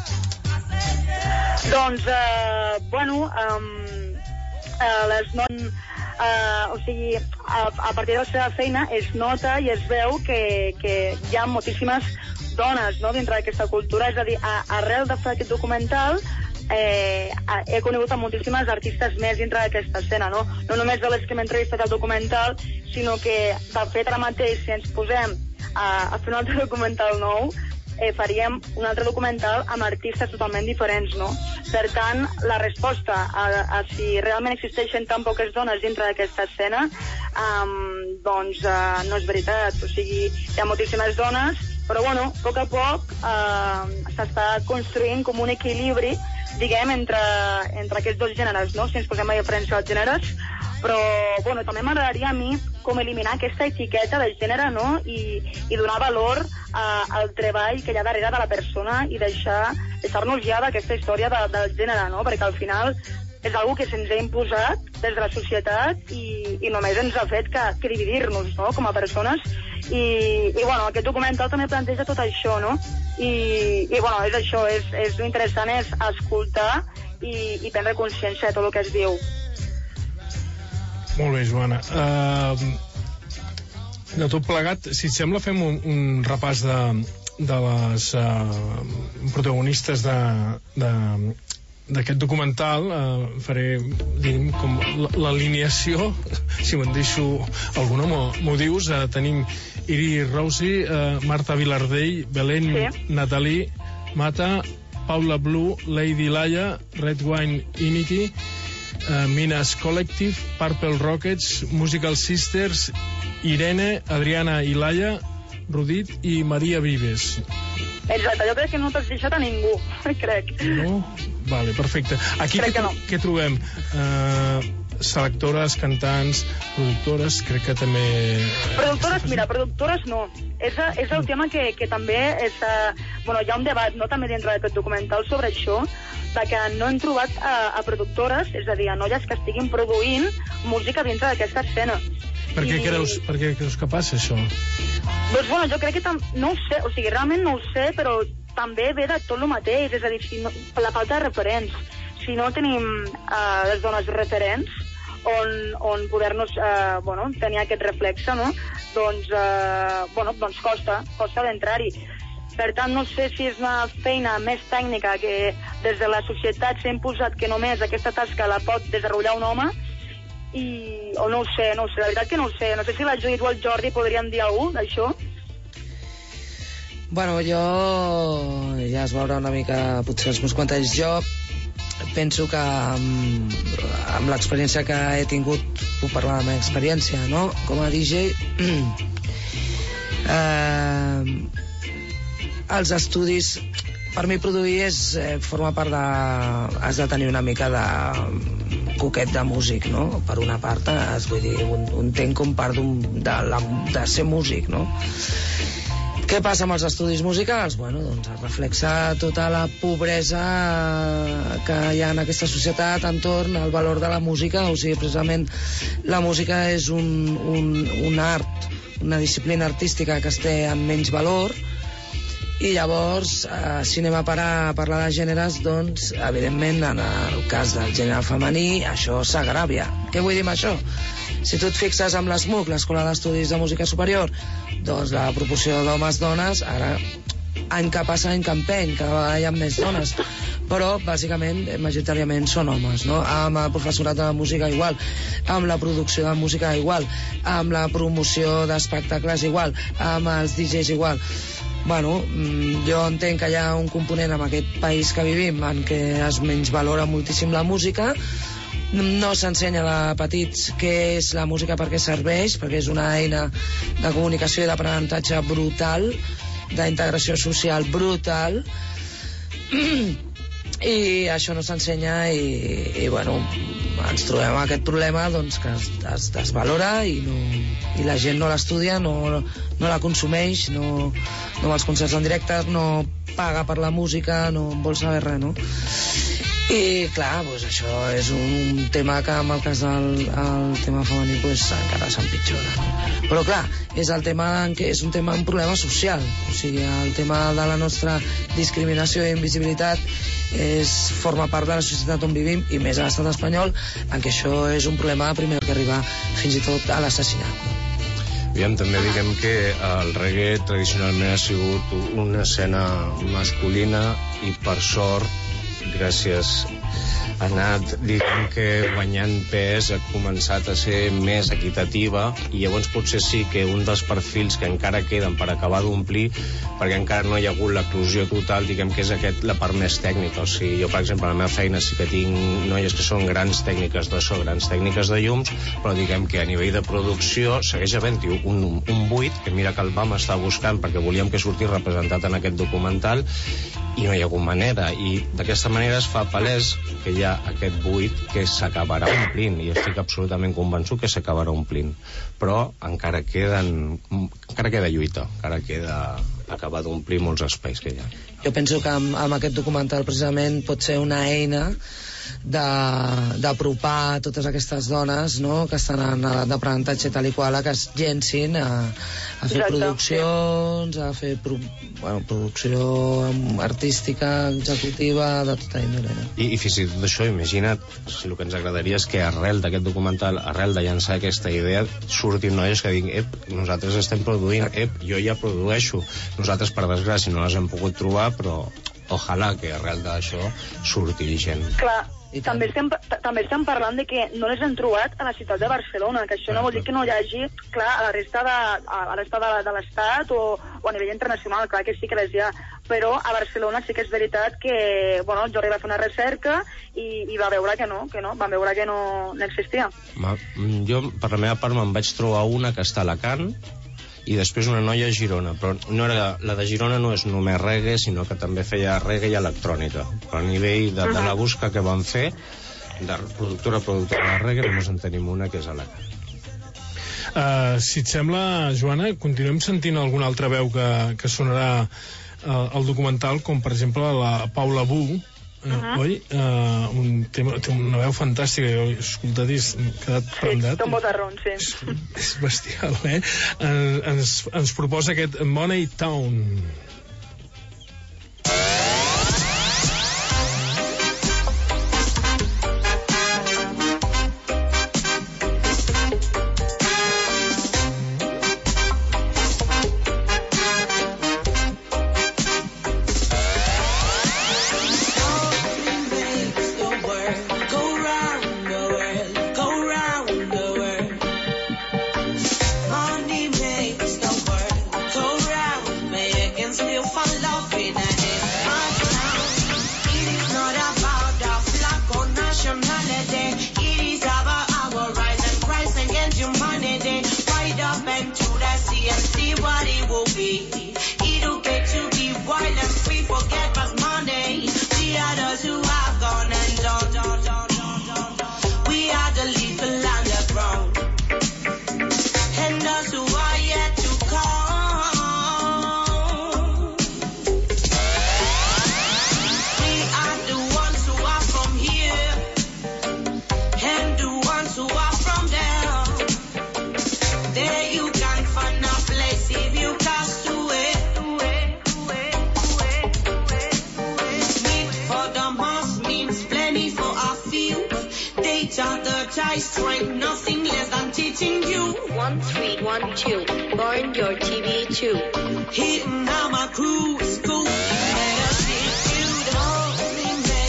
Doncs, eh, bueno, um, eh, les non... Uh, o sigui, a, a partir de la seva feina es nota i es veu que, que hi ha moltíssimes dones, no?, dintre d'aquesta cultura. És a dir, a, arrel de fer aquest documental eh, he conegut a moltíssimes artistes més dintre d'aquesta escena, no? No només de les que m'he entrevistat al documental, sinó que, de fet, ara mateix, si ens posem a, a fer un altre documental nou, eh, faríem un altre documental amb artistes totalment diferents, no? Per tant, la resposta a, a si realment existeixen tan poques dones dintre d'aquesta escena, um, doncs uh, no és veritat. O sigui, hi ha moltíssimes dones, però bueno, a poc a poc uh, s'està construint com un equilibri, diguem, entre, entre aquests dos gèneres, no? Si ens posem a diferenciar els gèneres. Però, bueno, també m'agradaria a mi com eliminar aquesta etiqueta de gènere, no?, i, i donar valor uh, al treball que hi ha darrere de la persona i deixar, deixar-nos ja d'aquesta història de, del gènere, no?, perquè al final és algo que se'ns ha imposat des de la societat i, i només ens ha fet que, que dividir-nos, no?, com a persones. I, i bueno, aquest documental també planteja tot això, no?, i, i bueno, és això, és, és interessant és escoltar i, i prendre consciència de tot el que es diu. Molt bé, Joana. Uh, de tot plegat, si et sembla, fem un, un repàs de, de les uh, protagonistes de, de, d'aquest documental. Uh, faré, diguem, com l'alineació, si me'n deixo alguna, m'ho dius. Uh, tenim Iri Rausi, uh, Marta Vilardell, Belén sí. Natalí, Mata, Paula Blue, Lady Laia, Red Wine Iniki, Uh, Minas Collective, Purple Rockets, Musical Sisters, Irene, Adriana i Laia, Rudit i Maria Vives. Exacte, jo crec que no t'has deixat a ningú, crec. No? Vale, perfecte. Aquí què, no. què trobem? Uh, selectores, cantants, productores, crec que també... Productores, mira, productores no. És, és el tema que, que també és... Uh, bueno, hi ha un debat, no?, també dintre d'aquest documental sobre això, de que no hem trobat a, a productores, és a dir, a noies que estiguin produint música dintre d'aquesta escena. Per què, I... creus, per què creus que passa això? Doncs, bueno, jo crec que tam... no ho sé, o sigui, realment no ho sé, però també ve de tot el mateix, és a dir, si no... la falta de referents. Si no tenim uh, les dones referents on, on poder-nos uh, bueno, tenir aquest reflexe, no?, doncs, uh, bueno, doncs costa, costa d'entrar-hi. Per tant, no sé si és una feina més tècnica que des de la societat s'ha imposat que només aquesta tasca la pot desenvolupar un home, i, o no ho sé, no ho sé, la veritat que no ho sé. No sé si la Judit o el Jordi podrien dir alguna cosa d'això. Bueno, jo ja es veurà una mica potser els meus comentaris. Jo penso que amb, amb l'experiència que he tingut puc parlar de la meva experiència, no? Com a D J eh, els estudis, per mi produir és, eh, forma part de... has de tenir una mica de coquet de músic, no? Per una part, es, vull dir, un, un tenc com part de, la, de ser músic, no? Què passa amb els estudis musicals? Bueno, doncs es reflexa tota la pobresa que hi ha en aquesta societat entorn al valor de la música. O sigui, precisament la música és un, un, un art, una disciplina artística que es té amb menys valor. I llavors, eh, si anem a parar a parlar de gèneres, doncs, evidentment, en el cas del gènere femení, això s'agràvia. Què vull dir amb això? Si tu et fixes amb l'S M U C, l'Escola d'Estudis de Música Superior, doncs la proporció d'homes-dones, ara, any que passa, any que empeny, cada vegada hi ha més dones. però bàsicament, majoritàriament són homes, no? Amb el professorat de la música igual, amb la producció de música igual, amb la promoció d'espectacles igual, amb els D Js igual. Bueno, jo entenc que hi ha un component en aquest país que vivim en què es menysvalora moltíssim la música, no s'ensenya de petits què és la música, per què serveix, perquè és una eina de comunicació i d'aprenentatge brutal, d'integració social brutal, i això no s'ensenya i, i bueno, ens trobem amb aquest problema, doncs, que es, es desvalora i, no, i la gent no l'estudia, no, no la consumeix, no, no va als concerts en directe, no paga per la música, no en vol saber res, no? I clar, doncs això és un tema que amb el cas del el tema femení pues, encara s'empitjora, no? Però clar, és el tema en què és un tema, un problema social, o sigui, el tema de la nostra discriminació i invisibilitat és, forma part de la societat on vivim, i més a l'estat espanyol, en què això és un problema primer que arribar fins i tot a l'assassinat. Aviam, també diguem que el reggae tradicionalment ha sigut una escena masculina i per sort, gràcies, ha anat, diguem que guanyant pes, ha començat a ser més equitativa, i llavors potser sí que un dels perfils que encara queden per acabar d'omplir, perquè encara no hi ha hagut l'eclusió total, diguem que és aquest, la part més tècnica. O sigui, jo per exemple a la meva feina sí que tinc noies que són grans tècniques de so, grans tècniques de llums, però diguem que a nivell de producció segueix havent-hi un, un buit, que mira que el vam estar buscant perquè volíem que sortís representat en aquest documental, i no hi ha hagut manera, i d'aquesta manera es fa palès que hi ha aquest buit que s'acabarà omplint, i estic absolutament convençut que s'acabarà omplint, però encara queden encara queda lluita, encara queda acabar d'omplir molts espais que hi ha. Jo penso que amb, amb aquest documental precisament pot ser una eina d'apropar totes aquestes dones, no?, que estan en edat d'aprenentatge tal i qual, a que es llencin a, a fer Exacte. produccions, a fer pro, bueno, producció artística, executiva, de tota índole. I, i fins i tot això, imagina't, si el que ens agradaria és que arrel d'aquest documental, arrel de llançar aquesta idea, surtin noies que diguin, ep, nosaltres estem produint, ep, jo ja produeixo. Nosaltres, per desgràcia, no les hem pogut trobar, però ojalà que arrel d'això surti gent. Clar. També estem, també estem parlant de que no les hem trobat a la ciutat de Barcelona, que això no vol dir que no hi hagi, clar, a la resta de, a la resta de, de l'Estat o, o a nivell internacional, clar que sí que les hi ha, però a Barcelona sí que és veritat que, bueno, jo arriba a fer una recerca i, i va veure que no, que no, va veure que no, no existia. Ma, jo, per la meva part, me'n vaig trobar una que està a Alacant, i després una noia a Girona, però no era, la de Girona no és només reggae, sinó que també feia reggae i electrònica. Però a nivell de, de la busca que van fer, de productora productora de reggae, només en tenim una, que és Alacant. Uh, si et sembla, Joana, continuem sentint alguna altra veu que, que sonarà uh, al documental, com per exemple la Paula Bu, Uh, uh-huh. oi? Uh, un tema, té una veu fantàstica, jo he escoltat i he quedat prendat. Sí, té un botarrón, sí. És, és bestial, eh? Uh, ens, ens proposa aquest Money Town. Strength, nothing less than teaching you. One three one two, born your T V two. Hitting on my cruise, cool. Better see you don't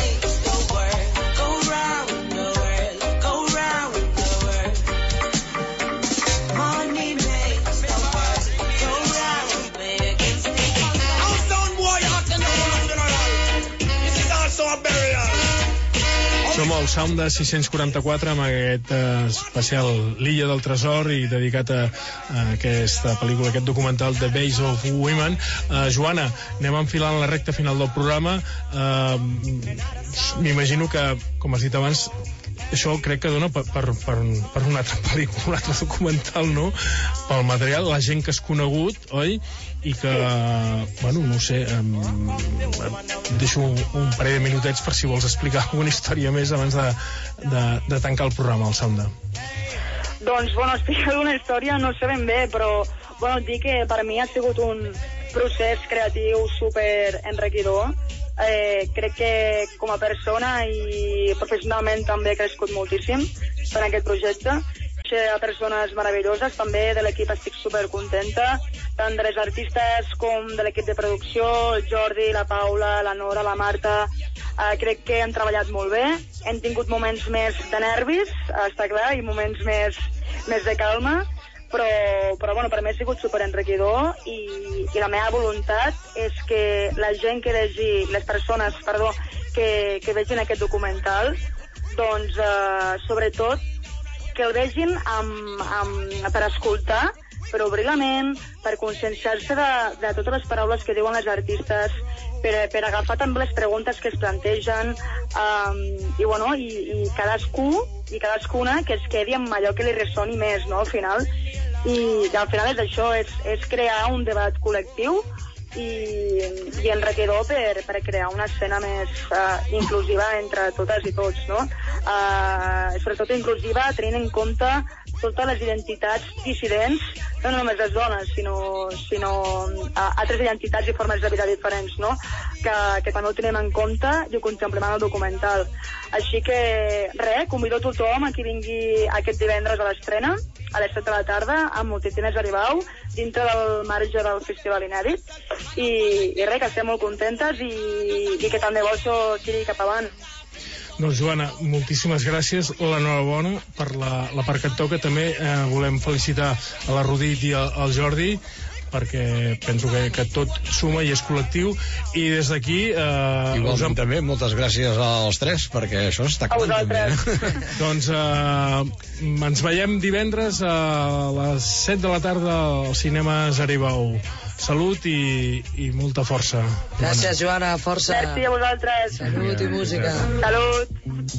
Sound de sis-cents quaranta-quatre amb aquest eh, especial L'Illa del Tresor i dedicat a, a aquesta pel·lícula, aquest documental The Base of Women. Eh, Joana, anem enfilant la recta final del programa. Eh, M'imagino que, com has dit abans, això crec que dona per, per, per, per una altra pel·lícula, un altre documental, no? Pel material, la gent que has conegut, oi? I que, bueno, no ho sé, em, em deixo un, un parell de minutets per si vols explicar alguna història més abans de, de, de tancar el programa, el Sound. Doncs, bueno, explicar una història no sé ben bé, però, bueno, dir que per mi ha sigut un procés creatiu super enriquidor. Eh, crec que com a persona i professionalment també he crescut moltíssim en aquest projecte. Sé a persones meravelloses, també de l'equip estic supercontenta, tant de les artistes com de l'equip de producció, el Jordi, la Paula, la Nora, la Marta. Eh, crec que han treballat molt bé, hem tingut moments més de nervis, està clar, i moments més, més de calma, però, però bueno, per mi ha sigut superenriquidor i, i la meva voluntat és que la gent que vegi, les persones, perdó, que, que vegin aquest documental, doncs, eh, sobretot, que el vegin amb, amb, per escoltar, per obrir la ment, per conscienciar-se de, de totes les paraules que diuen les artistes, per, per agafar també les preguntes que es plantegen, um, i, bueno, i, i cadascú i cadascuna que es quedi amb allò que li ressoni més, no?, al final. I, i al final és això, és, és crear un debat col·lectiu i, i enriquidor per, per crear una escena més uh, inclusiva entre totes i tots, no? Uh, sobretot inclusiva tenint en compte totes les identitats dissidents, no només les dones, sinó, sinó uh, altres identitats i formes de vida diferents, no? Que, que també ho tenim en compte i ho contemplem en el documental. Així que, res, convido a tothom a qui vingui aquest divendres a l'estrena, a les set de la tarda, amb Multitines Aribau, dintre del marge del Festival Inèdit, i, i res, que estem molt contentes i, i que tant de bo això tiri cap avant. Doncs, Joana, moltíssimes gràcies, l'enhorabona per la, la part que et toca. També eh, volem felicitar a la Rudit i al, al Jordi, perquè penso que, que tot suma i és col·lectiu, i des d'aquí eh, igualment hem... també moltes gràcies als tres, perquè això està acabant també, eh? Doncs eh, ens veiem divendres a les set de la tarda al Cinemes Aribau. Salut i, i molta força. Gràcies, Joana, força. Merci a vosaltres. Salut i música. Salut.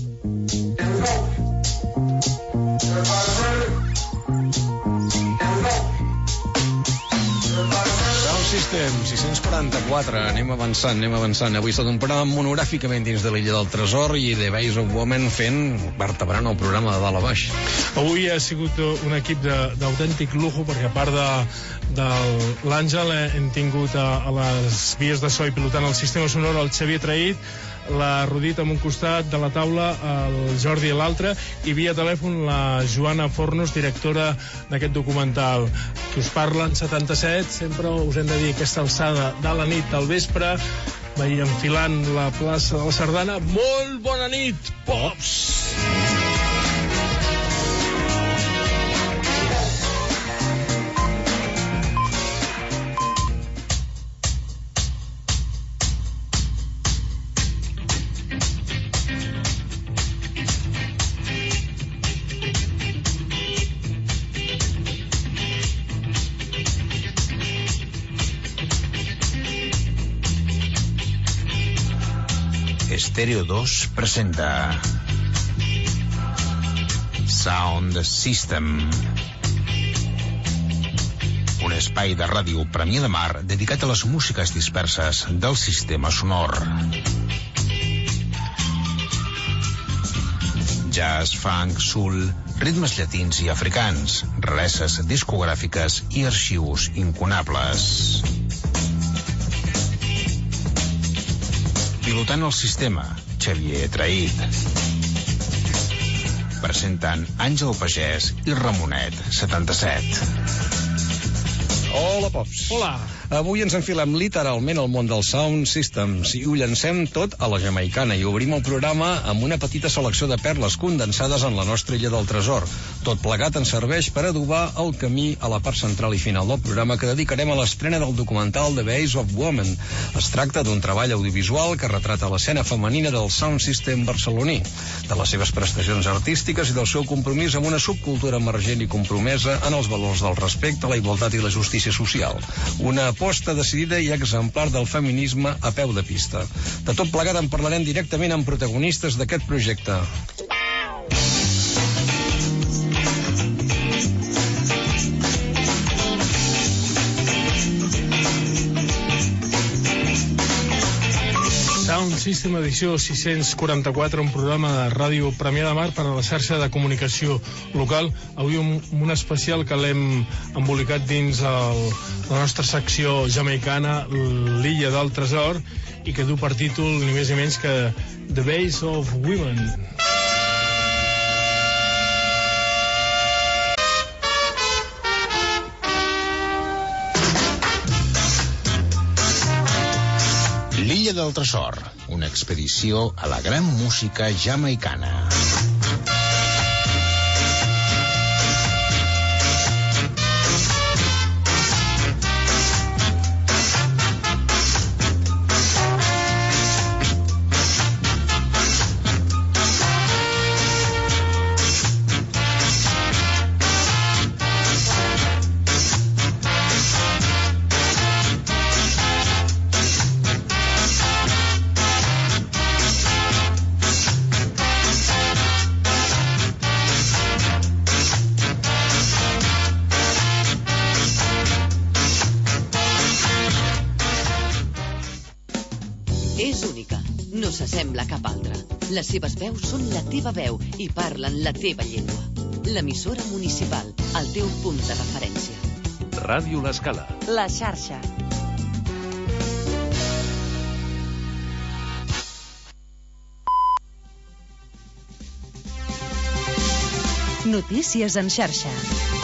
Sound System, sis-cents quaranta-quatre, anem avançant, anem avançant. Avui ha estat un programa monogràficament dins de l'Illa del Tresor i The Base of Women fent, vertebrant el programa de dalt a baix. Avui ha sigut un equip d'autèntic lujo, perquè a part de, de l'Àngel hem tingut a, a les vies de so i pilotant el sistema sonor el Xavier Traït, la Rudit amb un costat de la taula, el Jordi a l'altre, i via telèfon la Joana Fornos, directora d'aquest documental. Que us parla en setanta-set, sempre us hem de dir aquesta alçada de la nit al vespre, veient enfilant la plaça de la Sardana. Molt bona nit, pops! Estéreo dos presenta Sound System, un espai de ràdio Premià de Mar dedicat a les músiques disperses del sistema sonor. Jazz, funk, soul, ritmes llatins i africans, rareses discogràfiques i arxius incunables. Pilotant el sistema, Xavier Traït. Presentant Àngel Pagès i Ramonet, setanta-set. Hola, Pops. Hola. Avui ens enfilem literalment al món dels sound systems i ho llancem tot a la jamaicana i obrim el programa amb una petita selecció de perles condensades en la nostra illa del tresor. Tot plegat ens serveix per adobar el camí a la part central i final del programa que dedicarem a l'estrena del documental The Base of Woman. Es tracta d'un treball audiovisual que retrata l'escena femenina del sound system barceloní, de les seves prestacions artístiques i del seu compromís amb una subcultura emergent i compromesa en els valors del respecte, la igualtat i la justícia social. Una aposta decidida i exemplar del feminisme a peu de pista. De tot plegat en parlarem directament amb protagonistes d'aquest projecte. Sound System edició sis-cents quaranta-quatre, un programa de ràdio Premià de Mar per a la xarxa de comunicació local. Avui un, un especial que l'hem embolicat dins el, la nostra secció jamaicana, l'Illa del Tresor, i que du per títol ni més ni menys que The Base of Women. L'Illa del Tresor, una expedició a la gran música jamaicana. És única, no s'assembla a cap altra. Les seves veus són la teva veu i parlen la teva llengua. L'emissora municipal, el teu punt de referència. Ràdio L'Escala. La xarxa. Notícies en xarxa.